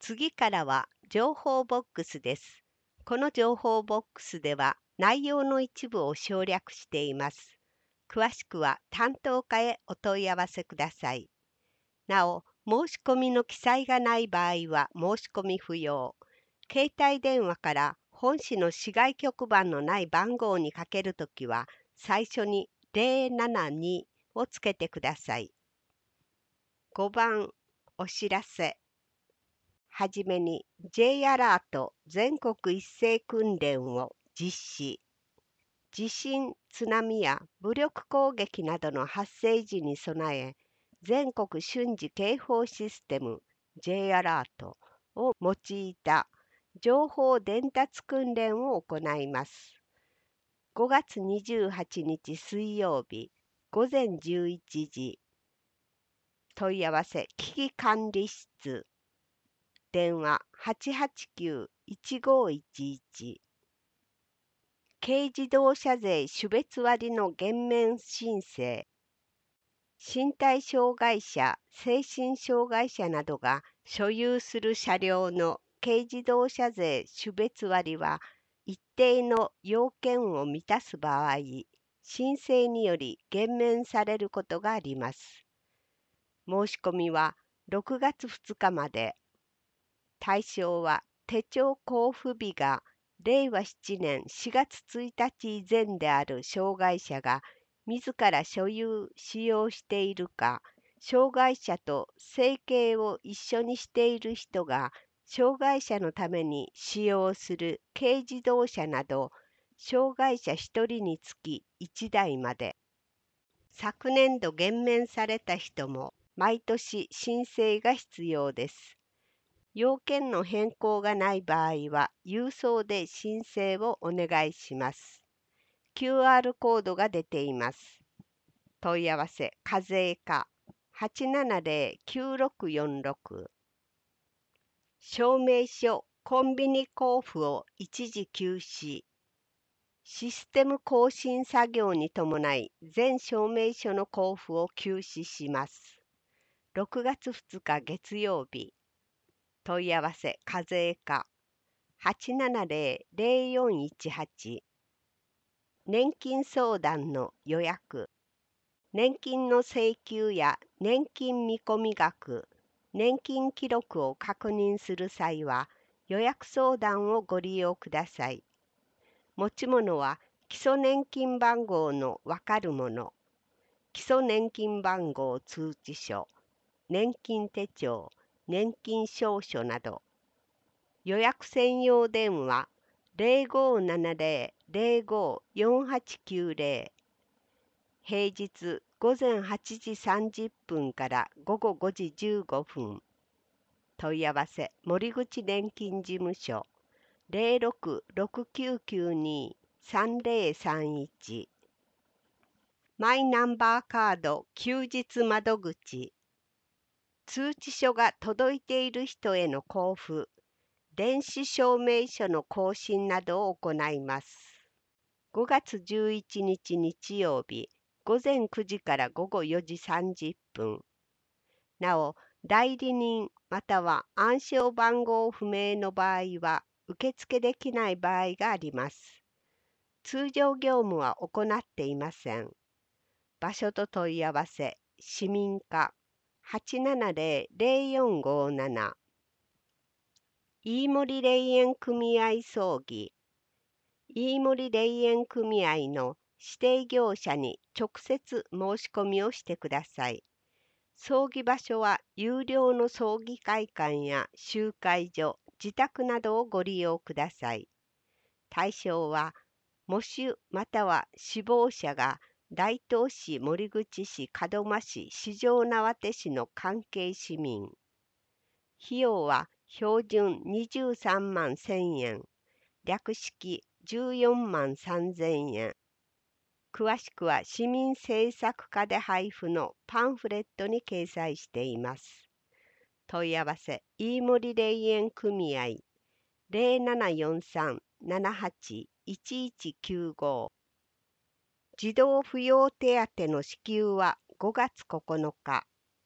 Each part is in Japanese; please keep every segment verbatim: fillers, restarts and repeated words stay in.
次からは情報ボックスです。この情報ボックスでは内容の一部を省略しています。詳しくは担当課へお問い合わせください。なお、申し込みの記載がない場合は申し込み不要。携帯電話から本市の市外局番のない番号にかけるときは、最初にゼロななにをつけてください。ごばん、お知らせ。はじめに J アラート全国一斉訓練を実施。地震、津波や武力攻撃などの発生時に備え、全国瞬時警報システム J アラートを用いた情報伝達訓練を行います。ごがつにじゅうはちにち水曜日ごぜんじゅういちじ。問い合わせ危機管理室。電話 はちはちきゅう いちごいちいち。軽自動車税種別割の減免申請。身体障害者、精神障害者などが所有する車両の軽自動車税種別割は一定の要件を満たす場合、申請により減免されることがあります。申し込みはろくがつふつかまで。対象は手帳交付日がれいわななねんしがつついたち以前である障害者が自ら所有・使用しているか、障害者と生計を一緒にしている人が障害者のために使用する軽自動車など、障害者ひとりにつきいちだいまで。昨年度減免された人も毎年申請が必要です。要件の変更がない場合は、郵送で申請をお願いします。キューアール コードが出ています。問い合わせ、課税課 はちななゼロ きゅうろくよんろく。証明書、コンビニ交付を一時休止。システム更新作業に伴い、全証明書の交付を休止します。ろくがつふつか月曜日。問い合わせ、課税課 はちななゼロ ゼロよんいちはち。年金相談の予約。年金の請求や年金見込み額、年金記録を確認する際は、予約相談をご利用ください。持ち物は基礎年金番号のわかるもの、基礎年金番号通知書、年金手帳、年金証書など。予約専用電話ゼロごななゼロ ゼロご よんはちきゅうゼロ。平日ごぜんはちじさんじゅっぷんからごごごじじゅうごふん。問い合わせ森口年金事務所ゼロろく ろくきゅうきゅうに さんゼロさんいち。マイナンバーカード休日窓口。通知書が届いている人への交付、電子証明書の更新などを行います。ごがつじゅういちにち日曜日、ごぜんくじからごごよじさんじゅっぷん。なお、代理人または暗証番号不明の場合は受付できない場合があります。通常業務は行っていません。場所と問い合わせ、市民課 はちななゼロ ゼロよんごなな。飯森霊園組合葬儀。飯森霊園組合の指定業者に直接申し込みをしてください。葬儀場所は有料の葬儀会館や集会所、自宅などをご利用ください。対象は、喪主または死亡者が大東市、守口市、門真市、四条畷市の関係市民。費用は標準にじゅうさんまんせんえん、略式じゅうよんまんさんぜんえん。詳しくは市民政策課で配布のパンフレットに掲載しています。問い合わせ、飯森霊園組合ゼロななよんさん ななはち いちいちきゅうご。児童扶養手当の支給はごがつここのか。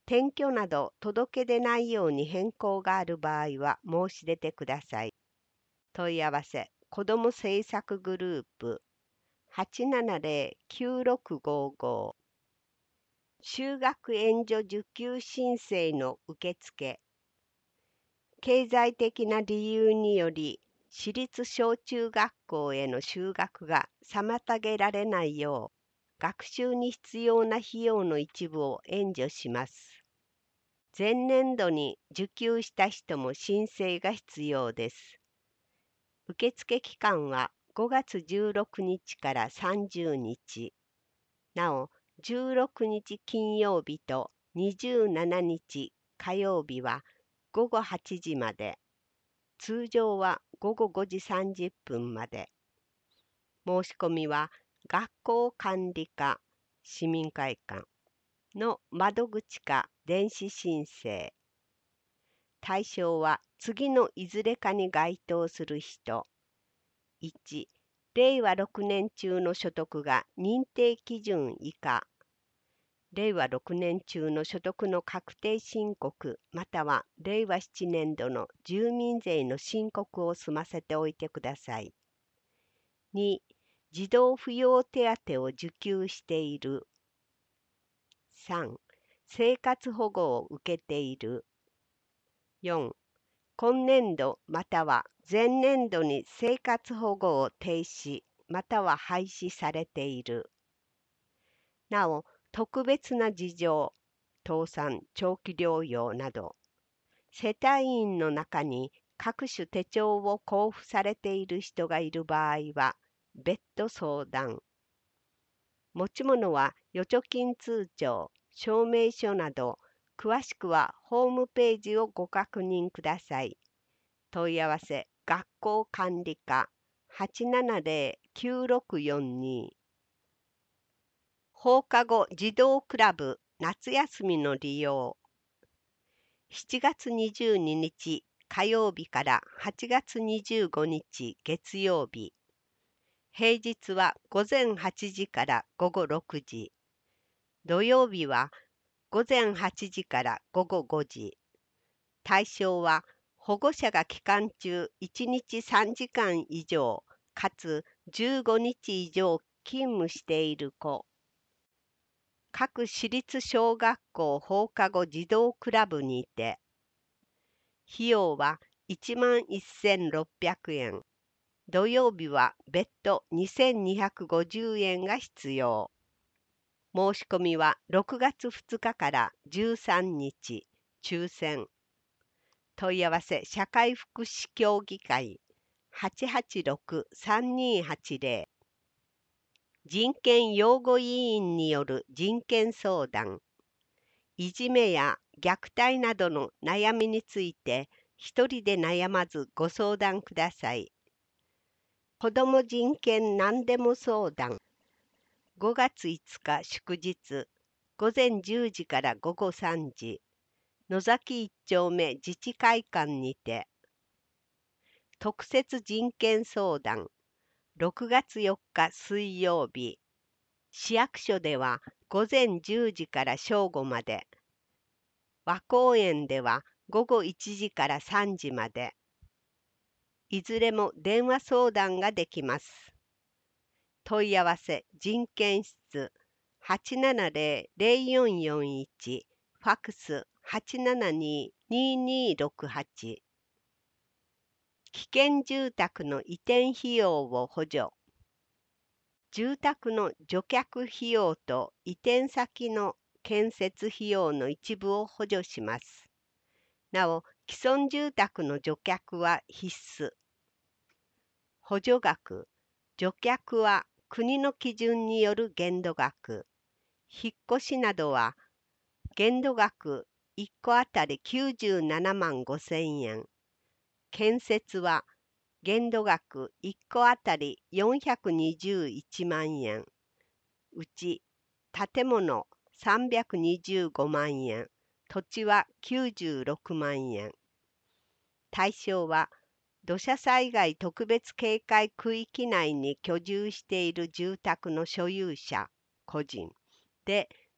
転居など届け出ないように変更がある場合は申し出てください。問い合わせ、子ども政策グループ はちななぜろ きゅうろくごご。就学援助受給申請の受付。経済的な理由により、私立小中学校への就学が妨げられないよう、学習に必要な費用の一部を援助します。前年度に受給した人も申請が必要です。受付期間はごがつじゅうろくにちからさんじゅうにち。なお、じゅうろくにち金曜日とにじゅうしちにち火曜日はごごはちじまで。通常はごごごじさんじゅっぷんまで。申し込みは学校管理課市民会館の窓口か電子申請。対象は次のいずれかに該当する人。いち、れいわろくねん中の所得が認定基準以下。れいわろくねん中の所得の確定申告またはれいわななねん度の住民税の申告を済ませておいてください。に、児童扶養手当を受給している。さん、生活保護を受けている。よん、今年度または前年度に生活保護を停止または廃止されている。なお、特別な事情、倒産、長期療養など、世帯員の中に各種手帳を交付されている人がいる場合は、別途相談。持ち物は預貯金通帳、証明書など、詳しくはホームページをご確認ください。問い合わせ、学校管理課 はちななぜろ きゅうろくよんに。放課後児童クラブ夏休みの利用。しちがつにじゅうににち火曜日からはちがつにじゅうごにち月曜日。平日はごぜんはちじからごごろくじ。土曜日はごぜんはちじからごごごじ。対象は保護者が期間中いちにちさんじかん以上かつじゅうごにち以上勤務している子。各私立小学校放課後児童クラブにて、費用はいちまんせんろっぴゃくえん。土曜日は別途にせんにひゃくごじゅうえんが必要。申し込みはろくがつふつかからじゅうさんにち、抽選。問い合わせ社会福祉協議会 はちはちろく さんにはちぜろ。人権擁護委員による人権相談。いじめや虐待などの悩みについて一人で悩まずご相談ください。子ども人権何でも相談。ごがついつか祝日、ごぜんじゅうじからごごさんじ、野崎一丁目自治会館にて。特設人権相談。ろくがつよっか水曜日。市役所ではごぜんじゅうじから正午まで。和光園ではごごいちじからさんじまで。いずれも電話相談ができます。問い合わせ人権室 はちななぜろ ぜろよんよんいち、ファックス はちななに にーにーろくはち。危険住宅の移転費用を補助。住宅の除却費用と移転先の建設費用の一部を補助します。なお、既存住宅の除却は必須。補助額、除却は国の基準による限度額。引っ越しなどは限度額いっこあたりきゅうじゅうななまんごせんえん。建設は限度額いっこあたりよんひゃくにじゅういちまんえん。うち建物さんびゃくにじゅうごまんえん、土地はきゅうじゅうろくまんえん。対象は土砂災害特別警戒区域内に居住している住宅の所有者、個人で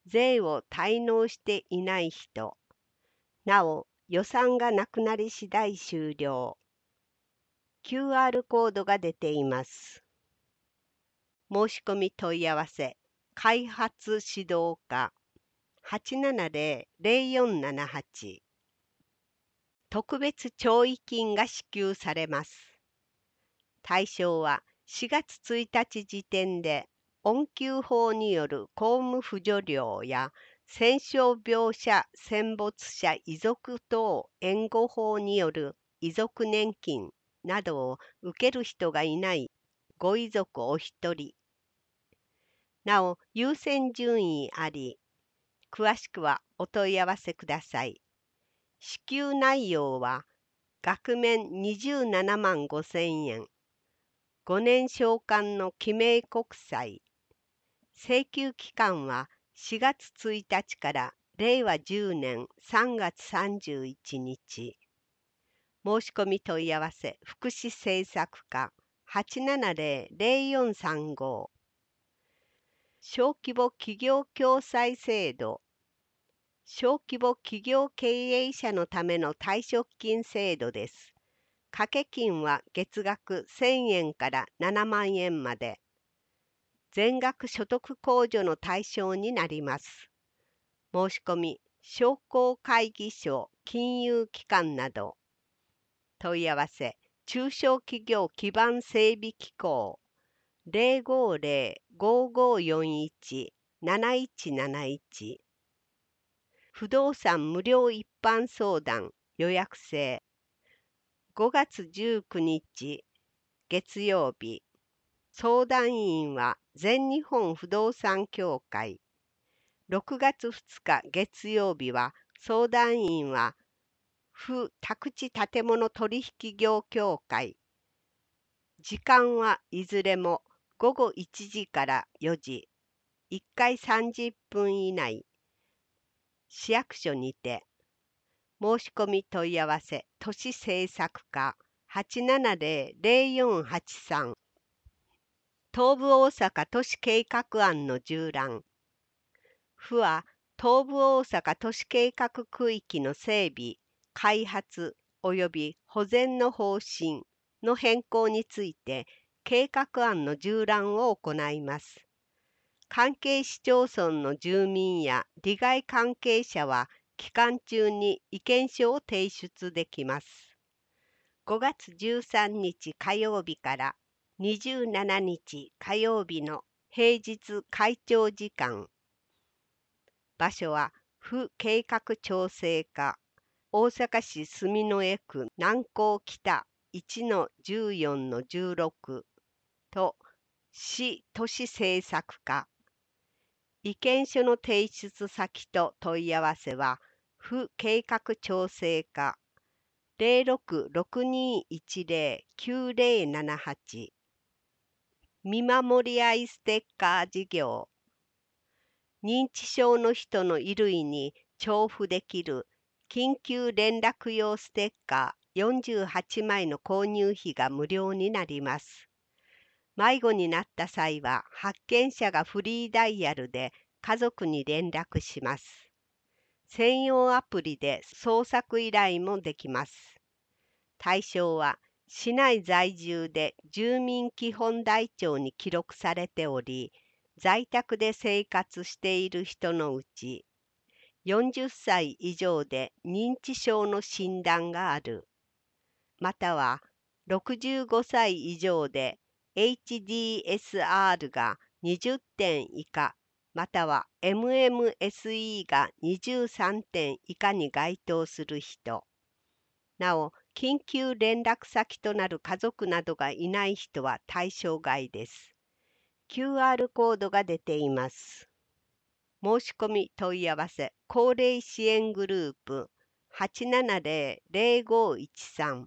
税を滞納していない人、なお予算がなくなり次第終了。キューアール コードが出ています。申し込み問い合わせ、開発指導課 はちななゼロ ゼロよんななはち。特別弔慰金が支給されます。対象はしがつついたち時点で恩給法による公務扶助料や戦傷病者戦没者遺族等援護法による遺族年金などを受ける人がいないご遺族お一人。なお優先順位あり、詳しくはお問い合わせください。支給内容は額面にじゅうななまんごせんえん、ごねん償還の記名国債、請求期間はしがつついたちかられいわじゅうねんさんがつさんじゅういちにち。申し込み問い合わせ福祉政策課 はちななゼロ ゼロよんさんご。小規模企業共済制度、小規模企業経営者のための退職金制度です。掛け金は月額せんえんからななまんえんまで。全額所得控除の対象になります。申し込み、商工会議所、金融機関など。問い合わせ、中小企業基盤整備機構 ゼロごゼロ ごごよんいち なないちなないち。不動産無料一般相談予約制ごがつじゅうくにち月曜日。相談員は全日本不動産協会。ろくがつふつか月曜日は相談員は不宅地建物取引業協会。時間はいずれもごごいちじからよじ。いっかいさんじゅっぷん以内。市役所にて。申し込み問い合わせ都市政策課 はちななゼロ ゼロよんはちさん。東部大阪都市計画案の縦覧。府は東部大阪都市計画区域の整備、開発及び保全の方針の変更について計画案の縦覧を行います。関係市町村の住民や利害関係者は期間中に意見書を提出できます。ごがつじゅうさんにち火曜日からにじゅうしちにち火曜日の平日会長時間。場所は府計画調整課、大阪市住之江区南港北 いちのじゅうよんのじゅうろく と市都市政策課。意見書の提出先と問い合わせは府計画調整課 ゼロろくろくにいちゼロ きゅうゼロななはち。見守り合いステッカー事業。認知症の人の衣類に重複できる緊急連絡用ステッカーよんじゅうはちまいの購入費が無料になります。迷子になった際は発見者がフリーダイヤルで家族に連絡します。専用アプリで捜索依頼もできます。対象は市内在住で住民基本台帳に記録されており、在宅で生活している人のうち、よんじゅっさい以上で認知症の診断がある、またはろくじゅうごさい以上で エイチディーエスアール がにじゅってん以下、または エムエムエスイー がにじゅうさんてん以下に該当する人。なお、緊急連絡先となる家族などがいない人は対象外です。キューアール コードが出ています。申し込み問い合わせ高齢支援グループ はちななゼロ ゼロごいちさん。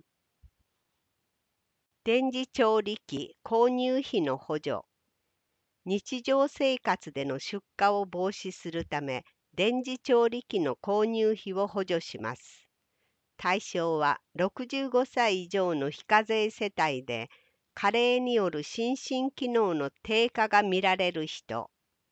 電磁調理器購入費の補助。日常生活での出荷を防止するため、電磁調理器の購入費を補助します。対象はろくじゅうごさい以上の非課税世帯で、加齢による心身機能の低下が見られる人。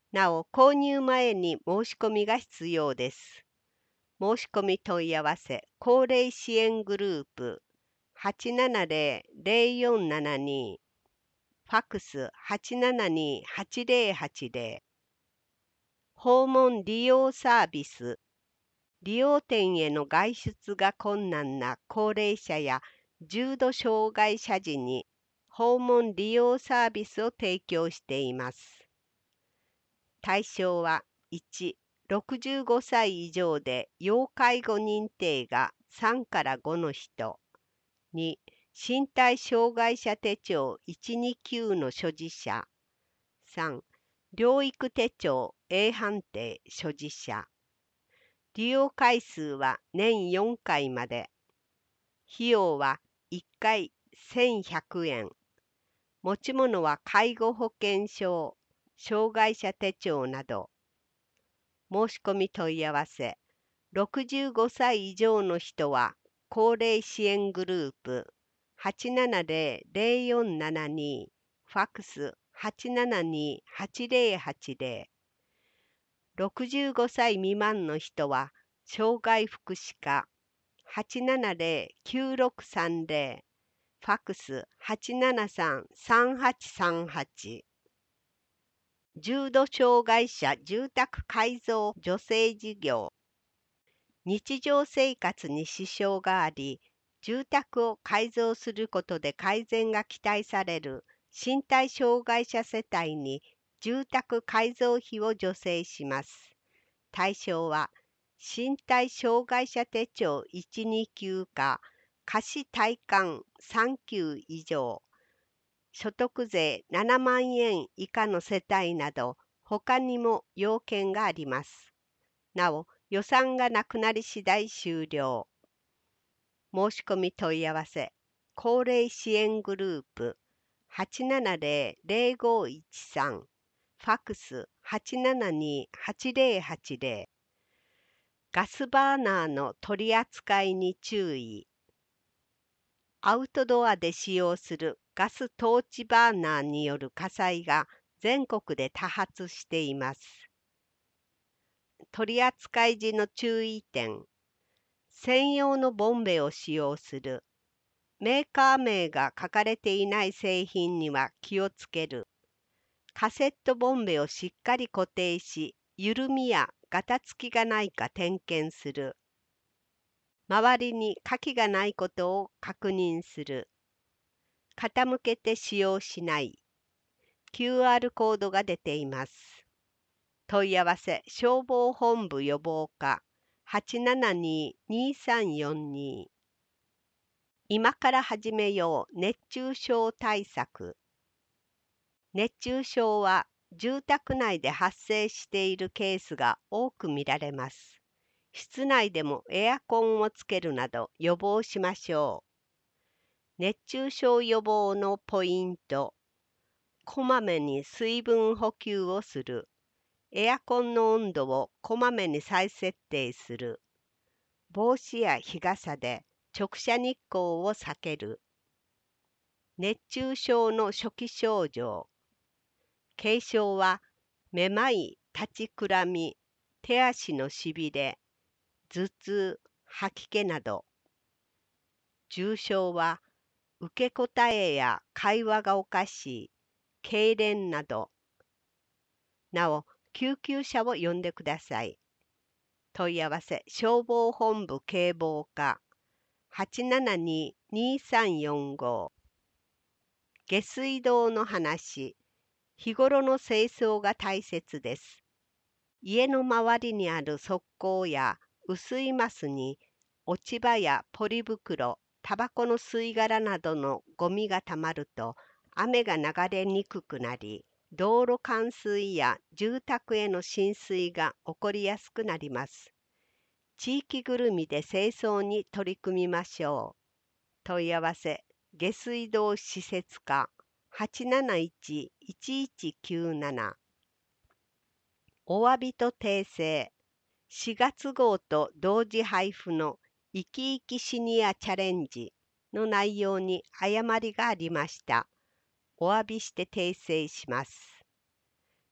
なお、購入前に申し込みが必要です。申し込み問い合わせ、高齢支援グループはちななゼロ ゼロよんななに、ファックスはちななに はちゼロはちゼロ、訪問利用サービス、利用店への外出が困難な高齢者や重度障害者時に訪問利用サービスを提供しています。対象はいち、ろくじゅうごさい以上で要介護認定がさんからごの人、に、身体障害者手帳いちにきゅうの所持者、さん、療育手帳 A 判定所持者。利用回数は年よんかいまで。費用はいっかいせんひゃくえん。持ち物は介護保険証、障害者手帳など。申し込み問い合わせ。ろくじゅうごさい以上の人は高齢支援グループはちななゼロ ゼロよんななに、ファックスはちななに はちゼロはちゼロ。ろくじゅうごさい未満の人は障害福祉課はちななゼロ きゅうろくさんゼロ、ファックスはちななさん さんはちさんはち。重度障害者住宅改造助成事業。日常生活に支障があり、住宅を改造することで改善が期待される身体障害者世帯に住宅改造費を助成します。対象は身体障害者手帳いちにきゅうか貸し体感さんきゅう以上、所得税ななまんえん以下の世帯など他にも要件があります。なお、予算がなくなり次第終了。申し込み問い合わせ。高齢支援グループはちななゼロ ゼロごいちさん、ファックスはちななに はちゼロはちゼロ。ガスバーナーの取り扱いに注意。アウトドアで使用するガストーチバーナーによる火災が全国で多発しています。取り扱い時の注意点。専用のボンベを使用する。メーカー名が書かれていない製品には気をつける。カセットボンベをしっかり固定し、緩みやガタつきがないか点検する。周りに火気がないことを確認する。傾けて使用しない。キューアール コードが出ています。問い合わせ消防本部予防課はちななに にさんよんに。今から始めよう熱中症対策。熱中症は住宅内で発生しているケースが多く見られます。室内でもエアコンをつけるなど予防しましょう。熱中症予防のポイント。こまめに水分補給をする。エアコンの温度をこまめに再設定する。帽子や日傘で直射日光を避ける。熱中症の初期症状。軽症はめまい、立ちくらみ、手足のしびれ、頭痛、吐き気など。重症は受け答えや会話がおかしい、痙攣など。なお、救急車を呼んでください。問い合わせ消防本部警防課はちななに にさんよんご。下水道の話。日頃の清掃が大切です。家の周りにある側溝や薄いマスに落ち葉やポリ袋、タバコの吸い殻などのゴミがたまると雨が流れにくくなり、道路冠水や住宅への浸水が起こりやすくなります。地域ぐるみで清掃に取り組みましょう。問い合わせ下水道施設課はちなないち いちいちきゅうなな。お詫びと訂正。しがつ号と同時配布のいきいきシニアチャレンジの内容に誤りがありました。お詫びして訂正します。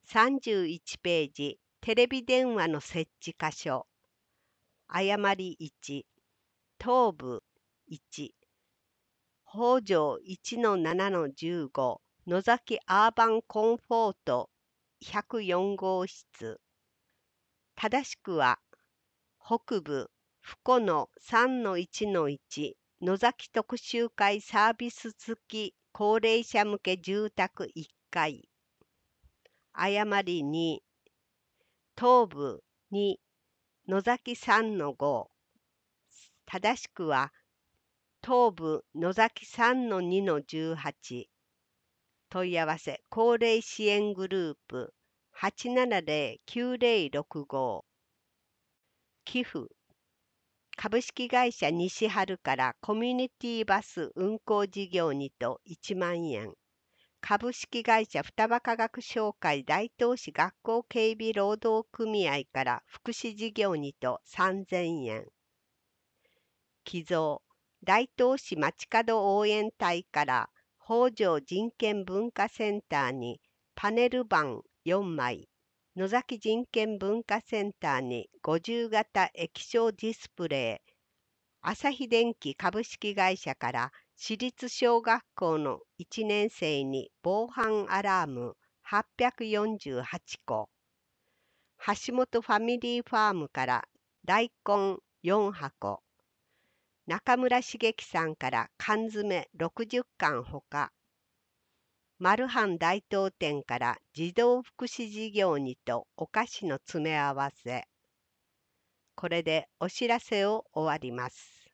さんじゅういちページ、テレビ電話の設置箇所。誤りいち、東部いち、北条 いちのななのじゅうご、野崎アーバンコンフォートひゃくよん号室。正しくは、北部福野 さんのいちのいち、野崎特集会サービス付き高齢者向け住宅いっかい。誤りに、東部に、野崎 さんのご。正しくは、東部野崎 さんのにのじゅうはち。問い合わせ高齢支援グループ はちななゼロ きゅうゼロろくご。寄付株式会社西春からコミュニティバス運行事業にといちまんえん。株式会社双葉科学商会大東市学校警備労働組合から福祉事業にとさんぜんえん。寄贈大東市街角応援隊から北条人権文化センターにパネル板よんまい、野崎人権文化センターにごじゅう型液晶ディスプレイ、朝日電機株式会社から私立小学校のいちねん生に防犯アラームはっぴゃくよんじゅうはちこ、橋本ファミリーファームから大根よんはこ、中村茂樹さんから缶詰ろくじゅっかんほか、マルハン大東店から児童福祉事業にとお菓子の詰め合わせ。これでお知らせを終わります。